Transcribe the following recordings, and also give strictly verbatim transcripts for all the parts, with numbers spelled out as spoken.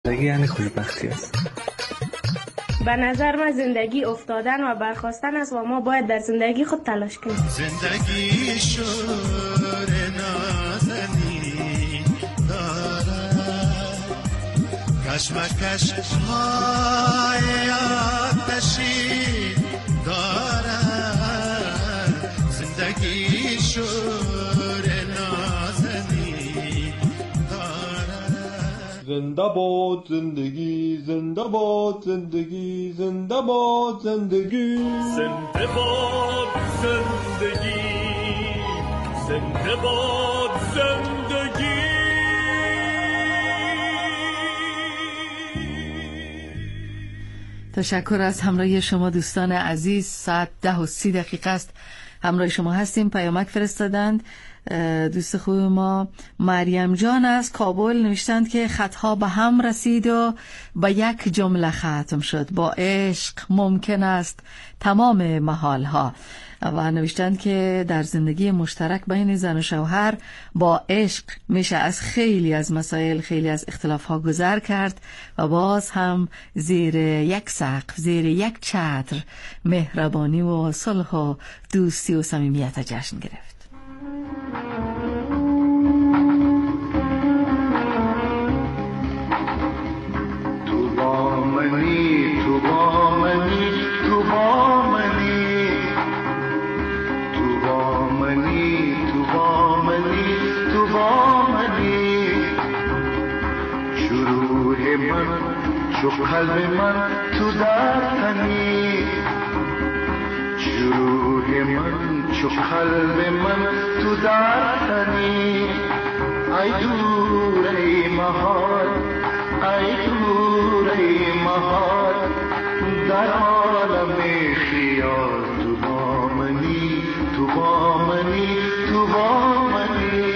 زندگی یعنی خوشبختی است. به نظر من زندگی افتادن و برخاستن است و ما باید در زندگی خود تلاش کنیم. زندگی شور نازنی دارد، کشمکش های آتشی دارد. زندگی شور نازنی دارد. زنده باد زندگی، زنده باد زندگی، زنده باد زندگی، زنده باد زندگی، زنده باد زندگی. تشکر از همراهی شما دوستان عزیز. ساعت ده و سی دقیقه است همراه شما هستیم. پیامک فرستادند دوست خوب ما مریم جان از کابل، نوشتند که خطها به هم رسید و با یک جمله ختم شد: با عشق ممکن است تمام محال ها. و نوشتند که در زندگی مشترک بین زن و شوهر با عشق میشه از خیلی از مسائل، خیلی از اختلاف ها گذر کرد و باز هم زیر یک سقف، زیر یک چتر مهربانی و صلح و دوستی و صمیمیت جشن گرفت. تو با منی، تو با منی، تو با منی، تو با منی، تو با منی، تو با منی. شروع من چو قلب من تو در تنی، شروع من چو قلب من تو در تنی. ای دور ای محال، ای دور ای محال، در عالم خیال. تو با منی، تو با منی، تو با منی.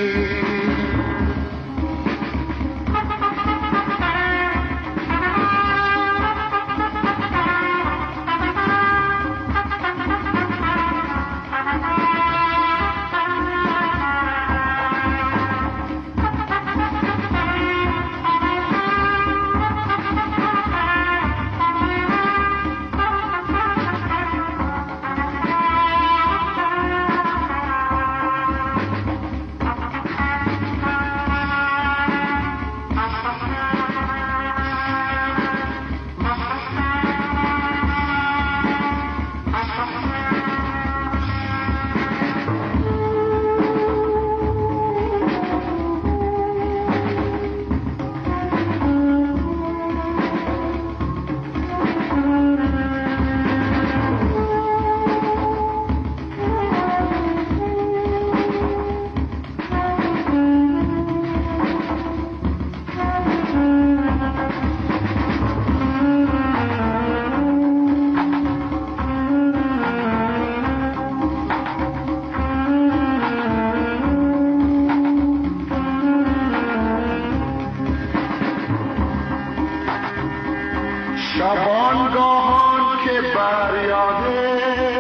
شبانگاهان که بر یاده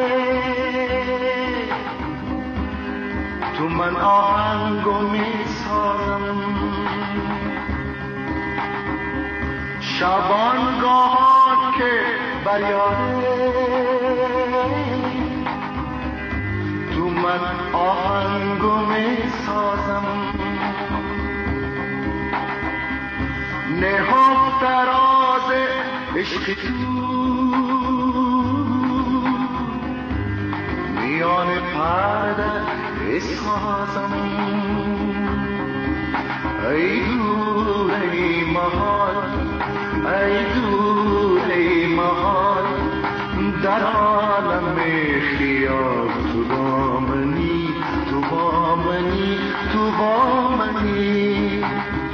تو من آهنگو می سازم. شبانگاهان که بر یاده تو من آهنگو می سازم. نهاد دراز عشق تو میان پرده اسخازم. ای دور ای محال، ای دور ای محال، در عالم خیال. تو با منی، تو با منی، تو با منی.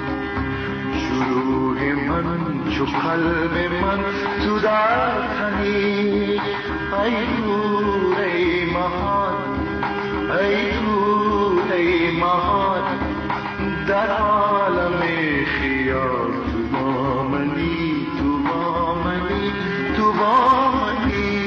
شروع من چو قلب من تو در تنی. ای دور ای محال، ای دور ای محال، در عالم خیال. تو با منی، تو با منی، تو با منی.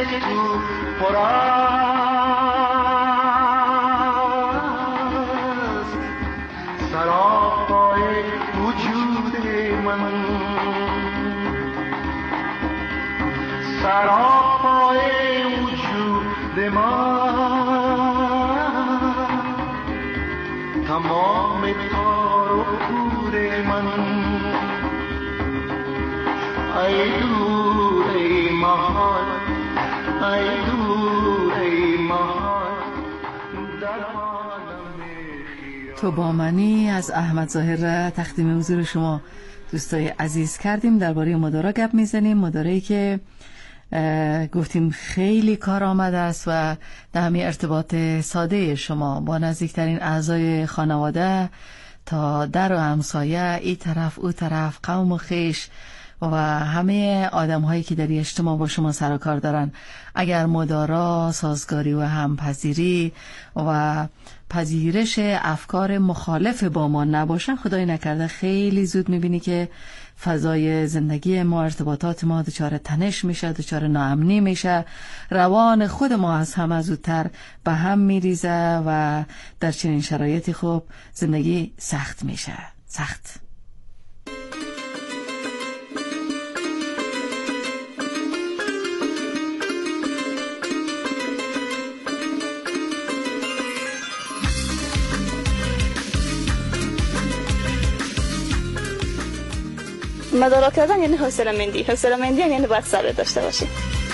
تو پر است سراپای وجود من سراپای وجود من تمام تار و پود من ای دور ای محال ای دور ای محال در عالم تو با منی از احمد ظاهر تقدیم حضور شما دوستای عزیز کردیم. درباره مدارا گپ میزنیم، مدارایی که گفتیم خیلی کار آمد است و در همین ارتباط ساده شما با نزدیکترین اعضای خانواده تا در و همسایه، این طرف او طرف، قوم و خیش و همه آدم هایی که در اجتماع با شما سر و کار دارن، اگر مدارا، سازگاری و همپذیری و پذیرش افکار مخالف با ما نباشن، خدای نکرده خیلی زود میبینی که فضای زندگی ما، ارتباطات ما دچار تنش میشه، دچار ناامنی میشه، روان خود ما از همه زودتر به هم میریزه و در چنین شرایطی خب زندگی سخت میشه. سخت. مدارا کردن یعنی حوصله مندی. حوصله مندی یعنی باید صبر داشته باشی.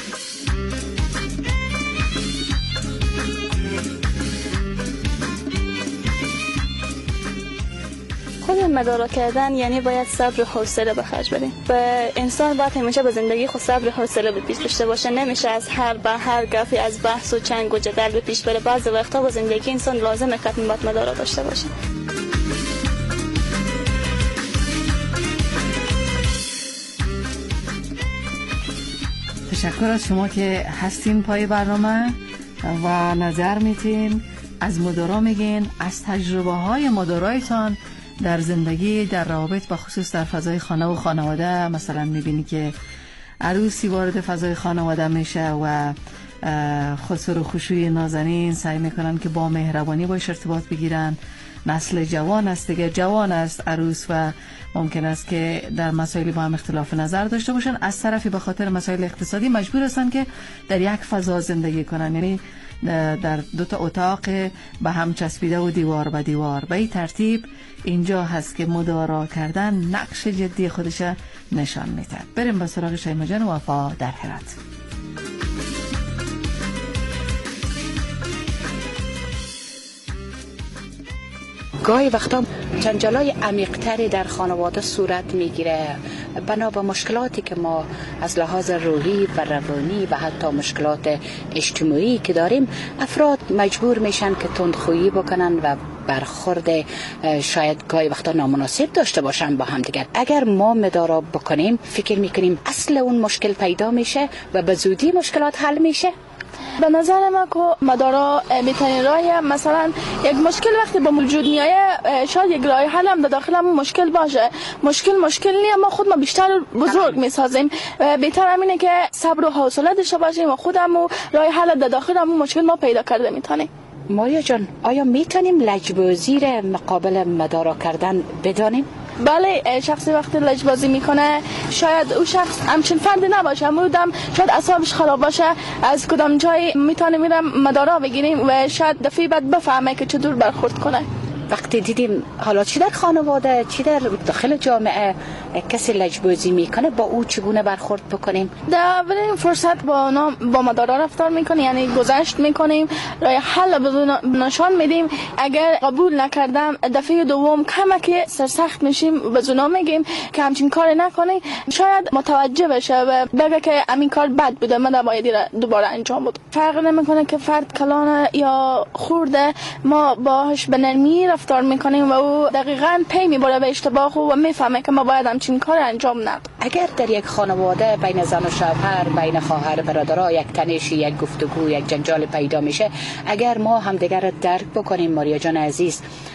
خود مدارا کردن یعنی باید صبر و حوصله به خرج بدیم. و انسان باید همیشه به زندگی خود صبر و حوصله به پیش داشته باشه. نمیشه از هر به هر گفی از بحث و چنگ و جدل به پیش بره. بعضی وقتا با زندگی انسان لازمه که باید مدارا داشته باشه. تشکر از شما که هستین پای برنامه و نظر میتین، از مدارا میگین، از تجربه های مدارایتان در زندگی، در روابط، بخصوص در فضای خانه و خانواده. مثلا میبینی که عروسی وارد فضای خانواده میشه و خسر و خشوع نازنین سعی میکنن که با مهربانی باش ارتباط بگیرن. نسل جوان است دیگه، جوان است عروس و ممکن است که در مسائلی با هم اختلاف نظر داشته باشن. از طرفی به خاطر مسائل اقتصادی مجبور هستن که در یک فضا زندگی کنن، یعنی در دو تا اتاق به هم چسبیده و دیوار به دیوار. به این ترتیب اینجا هست که مدارا کردن نقش جدی خودش نشان میده. بریم به سراغ شیما جان و وفا در هرات. گاهی وقتا جنجالای عمیق‌تری در خانواده صورت میگیره بنا به مشکلاتی که ما از لحاظ روحی و روانی و حتی مشکلات اجتماعی که داریم. افراد مجبور میشن که تندخویی بکنن و برخورد شاید گاهی وقتا نامناسب داشته باشن با هم دیگر. اگر ما مدارا بکنیم فکر میکنیم اصل اون مشکل پیدا میشه و به زودی مشکلات حل میشه. به نظر من که مدارا بهترین راهیه. مثلا یک مشکل وقتی با موجود میایه شاید یک راه حل هم در داخل همون مشکل باشه. مشکل مشکل نیه، ما خود ما بیشتر بزرگ میسازیم. بهتر همینه که صبر و حوصله داشته باشیم و خودمون راه حل در داخل همون مشکل ما پیدا کرده میتونیم. ماریا جان، آیا میتونیم لجبازی را مقابل مدارا کردن بدانیم؟ بله، شخصی وقتی لجبازی میکنه شاید او شخص همچین فردی نباشه، مودم شاید اعصابش خراب باشه، از کدام جای میتونه میرم مدارا بگیریم و شاید دفعه بعد بفهمه که چطور برخورد کنه. وقتی دیدیم حالا چی در خانواده چی در داخل جامعه کسی لجبازی میکنه، با او چگونه برخورد بکنیم؟ در اولین فرصت با نام با مدارا رفتار میکنیم، یعنی گذشت میکنیم، راه حل نشان میدیم. اگر قبول نکردم دفعه دوم کمکی سرسخت میشیم، به زنا میگیم که همچین کار نکنی. شاید متوجه بشه و بگه که همین کار بد بوده، من نباید دوباره انجام بدم. فرق نمیکنه که فرد کلانه یا خورده، ما باهاش به نرمی رفتار میکنیم و او دقیقاً پی میبره به اشتباه و میفهمه که ما باید همچین کار انجام ندیم. اگر در یک خانواده بین زن و شوهر، بین خواهر برادرها یک تنشی، یک گفتگو، یک جنجال پیدا میشه، اگر ما همدیگر رو درک بکنیم ماریا جان عزیز،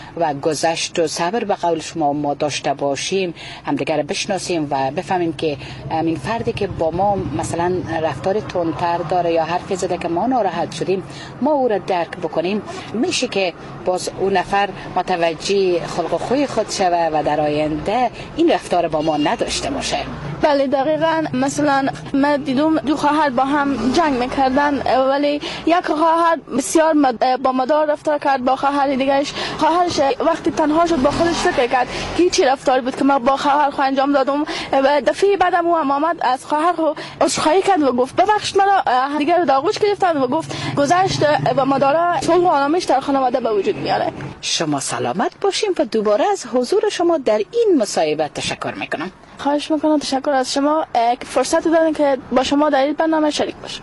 و گذشت و صبر به قول شما ما داشته باشیم، همدیگر بشناسیم و بفهمیم که این فردی که با ما مثلا رفتار تندتر داره یا حرفی زده که ما ناراحت شدیم، ما او را درک بکنیم، میشه که باز اون نفر متوجه خلق و خوی خود شوه و در آینده این رفتار با ما نداشته باشه. بله دقیقاً. مثلا من دیدم دو خواهر با هم جنگ میکردن، ولی یک خواهر بسیار با مدار رفتار کرد با خواهر دیگرش. خواهرش وقتی تنها شد با خودش فکر کرد که چی رفتار بود که من با خواهر خو انجام دادم. و دفعه بعدم او هم آمد از خواهر خو عذرخواهی کرد و گفت ببخشید مرا دیگر در آغوش گرفتن و گفت گذشت و مدارا صلح و آرامش در خانواده به وجود میاره. شما سلامت باشین و دوباره از حضور شما در این مصاحبه تشکر میکنم. خواهش میکنم. تشکر از شما که فرصت دادین که با شما در این برنامه شریک باشم.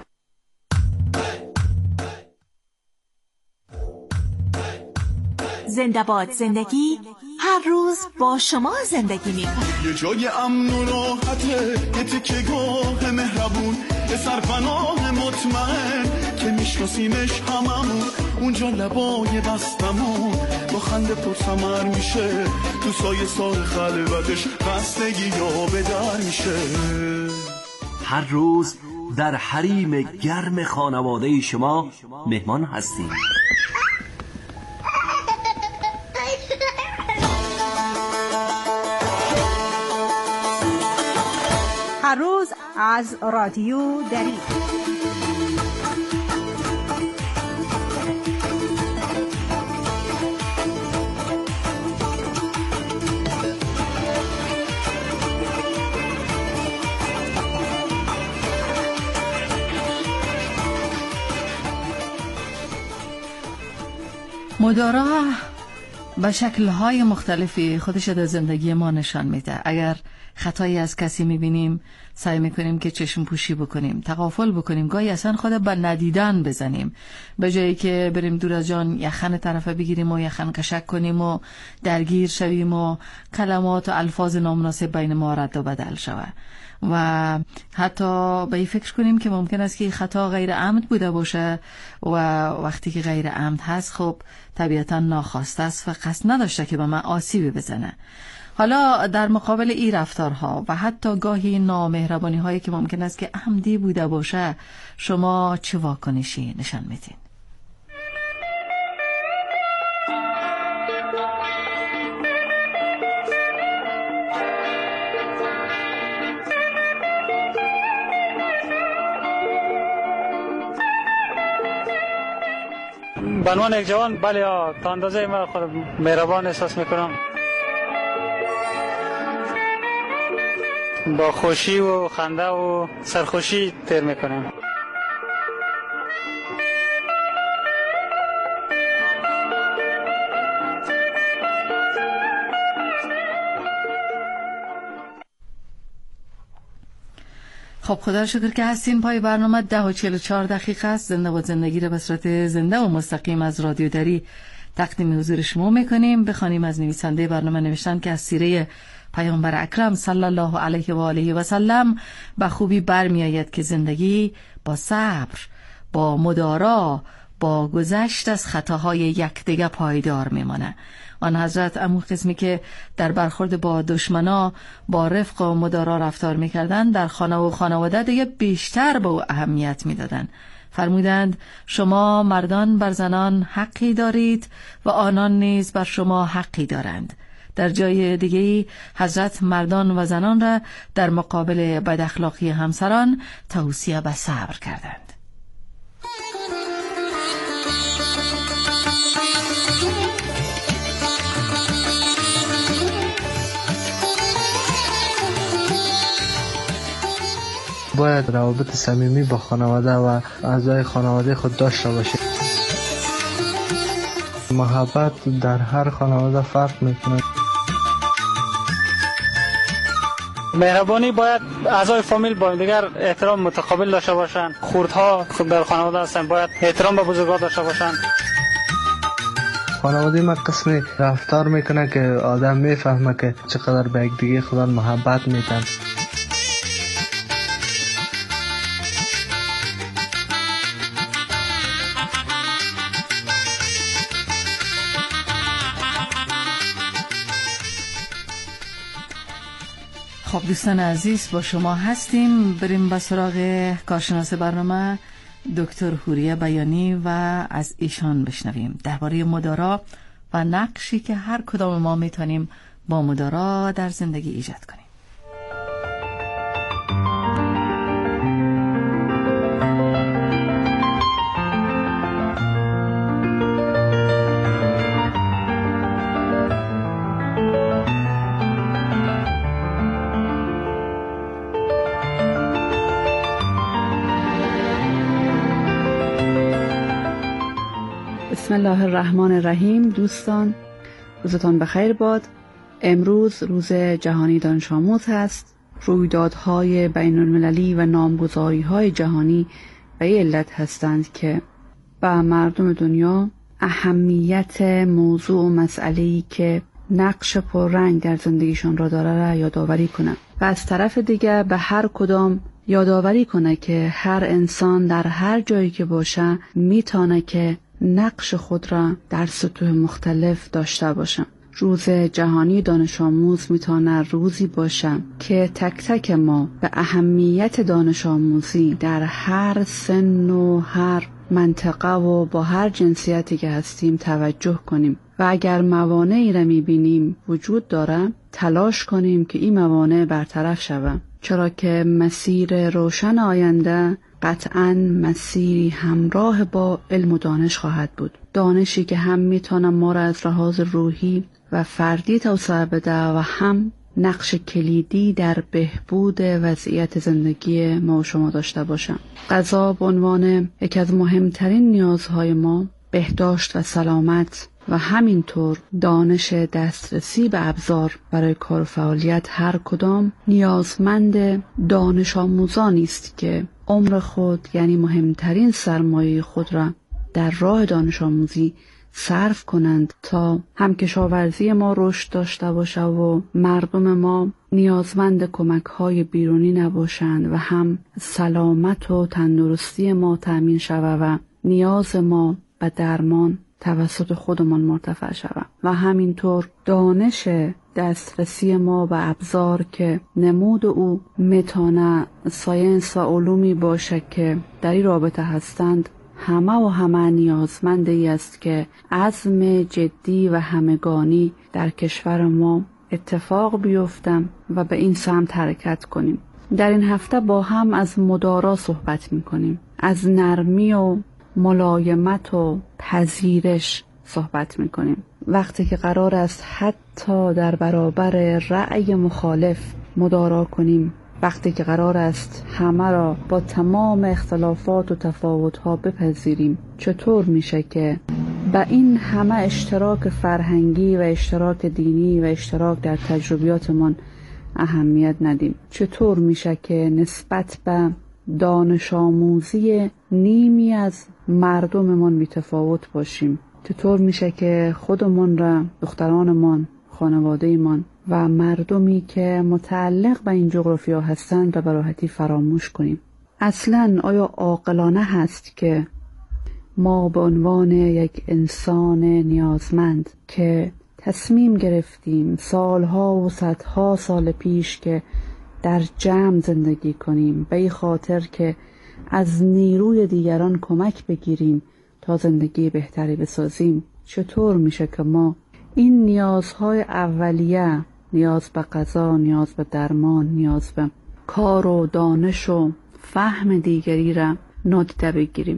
زنده باد زندگی، هر روز با شما زندگی میکنه. یه جای امن و راحته، یه تکه گاه مهربون، یه سرپناه مطمئن که میشناسیمش هممون، اونجا لبای بستمون با خنده پرسمر میشه، تو سایه سال خلوتش خستگی یا به در میشه. هر روز در حریم گرم خانواده شما مهمان هستیم. هر روز از رادیو دری. مدارا به شکل‌های مختلفی خودش در زندگی ما نشان میده. اگر خطایی از کسی میبینیم سعی میکنیم که چشم پوشی بکنیم، تغافل بکنیم، گاهی اصلا خود به ندیدن بزنیم، به جایی که بریم دور از جان یخن طرفه بگیریم و یخن کشک کنیم و درگیر شویم و کلمات و الفاظ نامناسب بین ما رد و بدل شود و حتی به این فکر کنیم که ممکن است که خطا غیر عمد بوده باشه و وقتی که غیر عمد هست خب طبیعتا ناخواسته است و قصد نداشته که به من آسیبی بزنه. حالا در مقابل این رفتارها و حتی گاهی نامهربانی هایی که ممکن است که عمدی بوده باشه شما چه واکنشی نشان میدین؟ به عنوان یک جوان بله تا اندازه من خود مهربان احساس میکنم، با خوشی و خنده و سرخوشی تیر میکنم. خب خدا رو شکر که هستین. پای برنامه ده و چهل و چهار دقیقه است. زنده با زندگی را به صورت زنده و مستقیم از رادیو دری تقدیم حضور شما میکنیم. بخوانیم از نویسنده برنامه نوشتن که از سیره پیامبر اکرم صلی الله علیه و آله و سلم به خوبی برمی آید که زندگی با صبر، با مدارا، با گذشت از خطاهای یکدیگر پایدار میمانه. آن حضرت امو قسمی که در برخورد با دشمنا با رفق و مدارا رفتار میکردن، در خانه و خانواده دیگه بیشتر به او اهمیت میدادن. فرمودند شما مردان بر زنان حقی دارید و آنان نیز بر شما حقی دارند. در جای دیگری حضرت مردان و زنان را در مقابل بد اخلاقی همسران توصیه به صبر کردند. باید روابط صمیمی با خانواده و اعضای خانواده خود داشته باشید. محبت در هر خانواده فرق میکنه. مهربانی باید اعضای فامیل با دیگر احترام متقابل داشته باشند. خردها خود در خانواده هستند، باید احترام به بزرگان داشته باشند. خانواده ما قسمی رفتار میکنه که آدم میفهمه که چقدر به یک دیگه خدا محبت میکنه. خب دوستان عزیز، با شما هستیم. بریم به سراغ کارشناس برنامه دکتر حوریه بیانی و از ایشان بشنویم درباره مدارا و نقشی که هر کدام ما میتونیم با مدارا در زندگی ایجاد کنیم. بسم الله الرحمن الرحیم. دوستان روزتان بخیر باد. امروز روز جهانی دانش آموز هست. رویدادهای بین المللی و نامگذاری‌های جهانی به این علت هستند که به مردم دنیا اهمیت موضوع و مسئله‌ای که نقش پررنگ در زندگیشان را داره را یادآوری کنند و از طرف دیگر به هر کدام یادآوری کنه که هر انسان در هر جایی که باشه میتونه که نقش خود را در سطوح مختلف داشته باشم. روز جهانی دانش آموز میتونه روزی باشه که تک تک ما به اهمیت دانش آموزی در هر سن و هر منطقه و با هر جنسیتی که هستیم توجه کنیم و اگر موانعی را میبینیم وجود داره تلاش کنیم که این موانع برطرف شود، چرا که مسیر روشن آینده قطعاً مسیری همراه با علم و دانش خواهد بود. دانشی که هم میتونه ما را از لحاظ روحی و فردی توسعه بده و هم نقش کلیدی در بهبود وضعیت زندگی ما و شما داشته باشه. غذا به عنوان یکی از مهمترین نیازهای ما، بهداشت و سلامت و همینطور دانش دسترسی به ابزار برای کار و فعالیت هر کدام نیازمند دانش آموزانی است که عمر خود یعنی مهمترین سرمایه خود را در راه دانش آموزی صرف کنند تا هم کشاورزی ما رشد داشته باشه و مردم ما نیازمند کمک‌های بیرونی نباشند و هم سلامت و تندرستی ما تأمین شود و نیاز ما به درمان توسط خودمان مرتفع شود و همینطور دانش دسترسی ما به ابزار که نمود او میتونه ساینس و علومی باشه که در این رابطه هستند همه و همه نیازمند ای است که عزم جدی و همگانی در کشور ما اتفاق بیفتم و به این سمت حرکت کنیم. در این هفته با هم از مدارا صحبت میکنیم، از نرمی و ملایمت و پذیرش صحبت میکنیم. وقتی که قرار است حتی در برابر رأی مخالف مدارا کنیم، وقتی که قرار است همه را با تمام اختلافات و تفاوت‌ها بپذیریم، چطور میشه که با این همه اشتراک فرهنگی و اشتراک دینی و اشتراک در تجربیاتمان اهمیت ندیم؟ چطور میشه که نسبت به دانش آموزی نیمی از مردممان متفاوت باشیم؟ چطور میشه که خودمون را، دخترانمان، خانواده‌مان و مردمی که متعلق به این جغرافیا هستند به براحتی فراموش کنیم؟ اصلاً آیا عاقلانه هست که ما به عنوان یک انسان نیازمند که تصمیم گرفتیم سالها و صدها سال پیش که در جمع زندگی کنیم به این خاطر که از نیروی دیگران کمک بگیریم تا زندگی بهتری بسازیم، چطور میشه که ما این نیازهای اولیه، نیاز به غذا، نیاز به درمان، نیاز به کار و دانش و فهم دیگری را نادیده بگیریم؟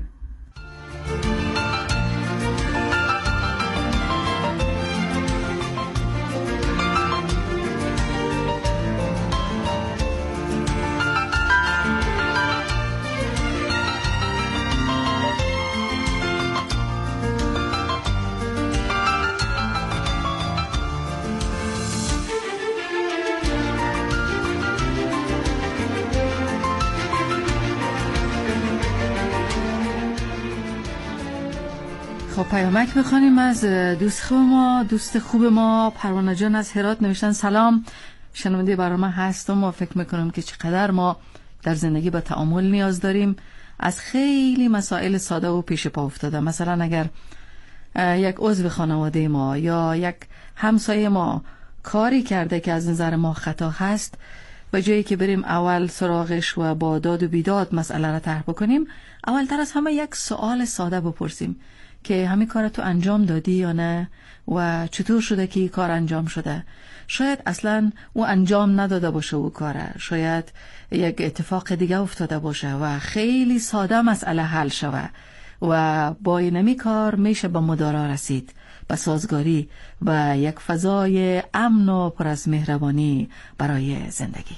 خب پیامک بخوانیم از دوست خوب ما. دوست خوب ما پروانه جان از هرات نوشتن سلام، شنونده برنامه هستم و فکر میکنم که چقدر ما در زندگی با تعامل نیاز داریم. از خیلی مسائل ساده و پیش پا افتاده، مثلا اگر یک عضو خانواده ما یا یک همسایه ما کاری کرده که از نظر ما خطا هست، به جایی که بریم اول سراغش و با داد و بیداد مسئله را طرح بکنیم، اول تر از همه یک سوال ساده بپرسیم که همین کار تو انجام دادی یا نه و چطور شده که این کار انجام شده. شاید اصلا او انجام نداده باشه او کاره، شاید یک اتفاق دیگه افتاده باشه و خیلی ساده مسئله حل شوه و با اینمی کار میشه به مدارا رسید، به سازگاری و یک فضای امن و پر از مهربانی برای زندگی.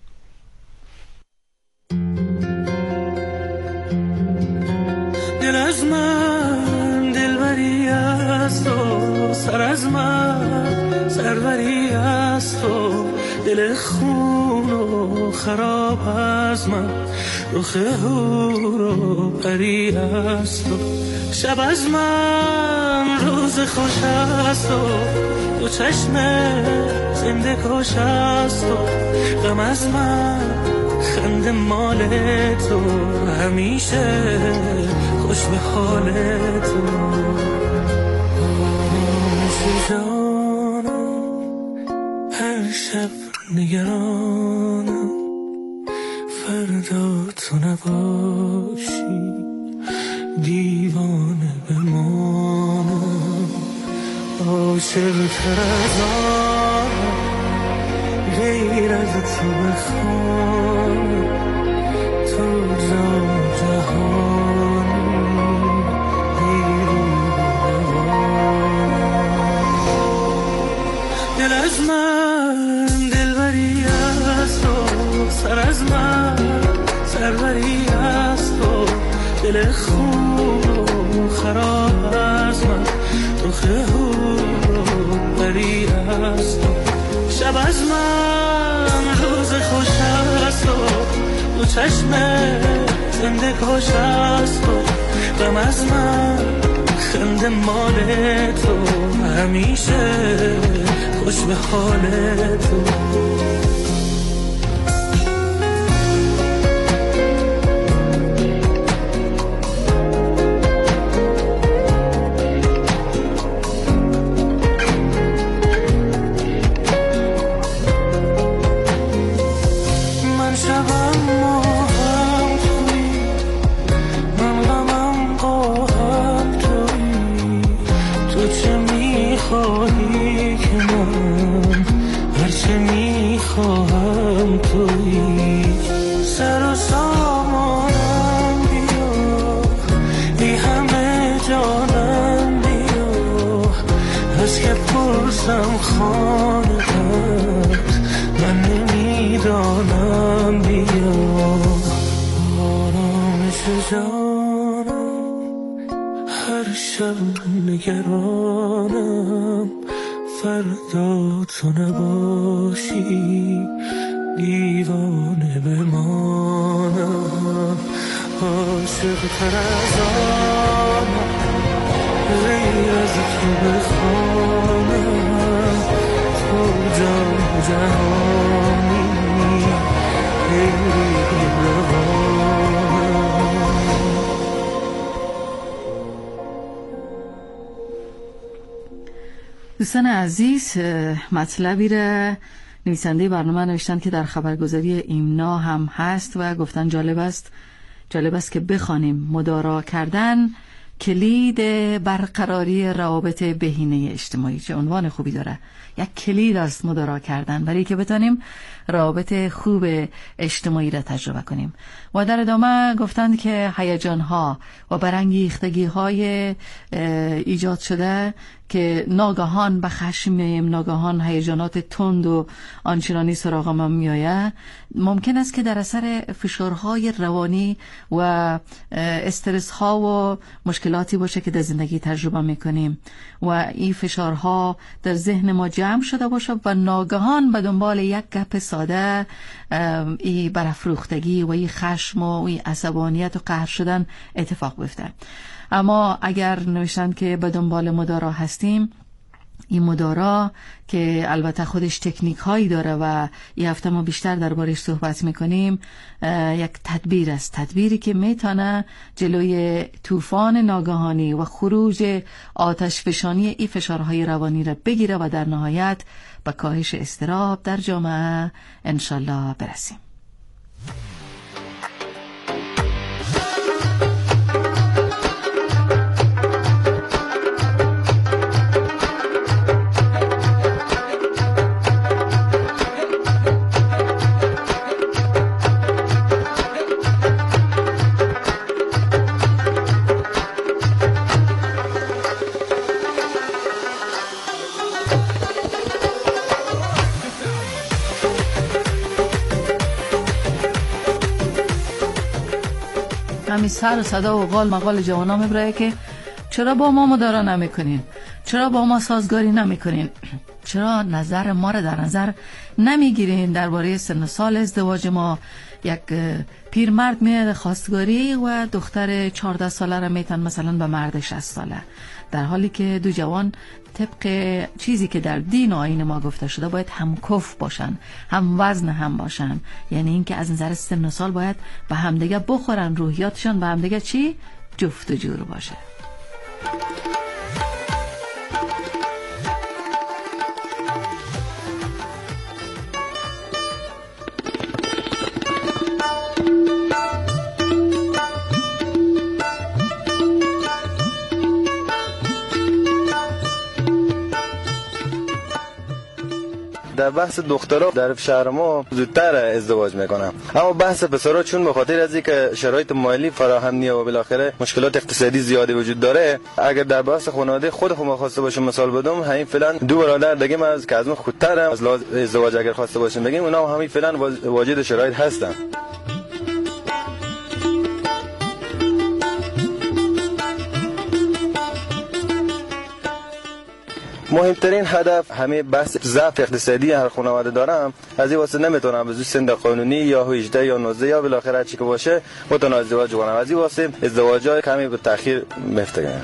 دل از من دلبری است و سر از من سروری است و دل خون و خراب از من رخ هور و پری است و شب از من روز خوش است و دو چشم زنده کش است و غم از من خنده مال تو همیشه خوش به حال تو. مثل جانم هر شب نگرانم فردا تو نباشی دیوانه بمانم، عاشق تر از آنم غیر از تو بخوانم، تو جان جهانی دل از من دلبری است و سر از من سروری است و دل خون و خراب از من رخ هور و پری است و شب از من روز خوش است و دو چشم زنده کش است و غم از من خنده مال تو همیشه خوش به حال تو. نگرانم فردا تو نباشی دیوانه بمانم، عاشق تر از آنم غیر از تو بخوانم، تو جان جهانی غیری دوستان عزیز، مطلبی را نویسنده برنامه نوشتن که در خبرگزاری ایمنا هم هست و گفتن جالب است جالب است که بخوانیم. مدارا کردن کلید برقراری روابط بهینه اجتماعی. چه عنوان خوبی داره، یک کلید است مدارا کردن برای که بتانیم روابط خوب اجتماعی را تجربه کنیم. و در ادامه گفتند که هیجان‌ها و برانگیختگی‌های ایجاد شده که ناگهان به خشم میایم، ناگهان هیجانات تند و آنچنانی سراغ ما میآید، ممکن است که در اثر فشارهای روانی و استرس ها و مشکلاتی باشه که در زندگی تجربه میکنیم و این فشارها در ذهن ما جمع شده باشه و ناگهان به دنبال یک گپ ساده این برافروختگی و این خشم و این عصبانیت و قهر شدن اتفاق بیفته. اما اگر نوشتن که به دنبال مدارا هستیم، این مدارا که البته خودش تکنیک هایی داره و این هفته ما بیشتر دربارش صحبت میکنیم، یک تدبیر است، تدبیری که میتونه جلوی طوفان ناگهانی و خروج آتش فشانی این فشارهای روانی را بگیره و در نهایت به کاهش اضطراب در جامعه انشالله برسیم. همین سر و صدا و قال مقال جوانا میبره که چرا با ما مدارا نمیکنین، چرا با ما سازگاری نمیکنین، چرا نظر ما رو در نظر نمیگیرین درباره سن و سال ازدواج ما. یک پیرمرد میاد خواستگاری و دختر چهارده ساله رو میتن مثلا به مرد شصت ساله، در حالی که دو جوان طبق چیزی که در دین و آیین ما گفته شده باید هم کف باشن، هم وزن هم باشن. یعنی اینکه از نظر سن و سال باید به همدیگه بخورن، روحیاتشان به همدیگه چی؟ جفت و جور باشه. در بحث دخترها در شهر ما زودتر ازدواج میکنن، اما بحث پسرها چون به خاطر از اینکه شرایط مالی فراهم نیست و بالاخره مشکلات اقتصادی زیادی وجود داره، اگر در بحث خانواده خود خود خواسته باشم مثال بدم، همین فعلا دو برادر دیگه از که از من خودتر از ازدواج اگر خواسته باشم بگیم، اونا همین فعلا واجد شرایط هستن. مهمترین هدف همه بحث ضعف اقتصادی هر خانواده دارم، از این واسه نمیتونم به زود سن قانونی یا هجده یا نوزده یا بالاخره چی که باشه بتونم ازدواج کنم، از این واسه ازدواج‌ها کمی به تأخیر میفتگن.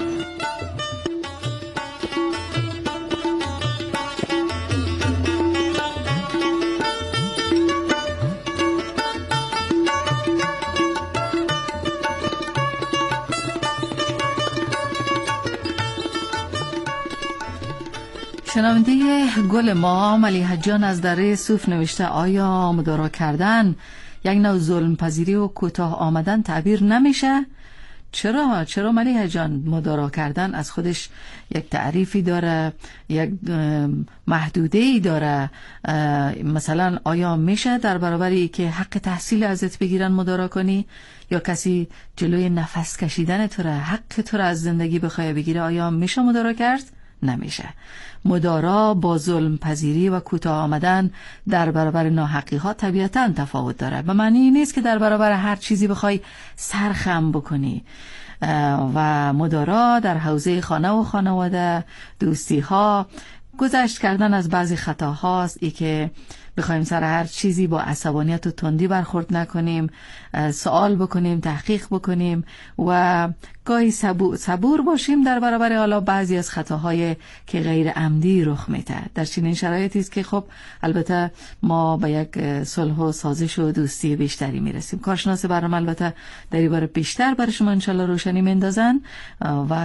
شنونده گل ما ملیحه جان از دره صوف نوشته آیا مدارا کردن یک نوع ظلم پذیری و کوتاه آمدن تعبیر نمیشه؟ چرا؟ چرا ملیحه جان؟ مدارا کردن از خودش یک تعریفی داره، یک محدوده‌ای داره. مثلا آیا میشه در برابری که حق تحصیل ازت بگیرن مدارا کنی؟ یا کسی جلوی نفس کشیدن تو را، حق تو را از زندگی بخواه بگیره، آیا میشه مدارا کرد؟ نمیشه. مدارا با ظلم پذیری و کوتاه آمدن در برابر ناحقی ها طبیعتاً تفاوت داره. به معنی نیست که در برابر هر چیزی بخوای سرخم بکنی. و مدارا در حوزه خانه و خانواده، دوستی ها، گذشت کردن از بعضی خطاهاست، ای که بخوایم سر هر چیزی با عصبانیت و تندی برخورد نکنیم، سوال بکنیم، تحقیق بکنیم و گاهی صبور, صبور باشیم در برابر حالا بعضی از خطاهای که غیر عمدی رخ میده. در چنین شرایطی است که خب البته ما به یک صلح و سازش و دوستی بیشتری میرسیم. کارشناس برنامه البته در این باره بیشتر برای شما انشالله روشنی میندازن و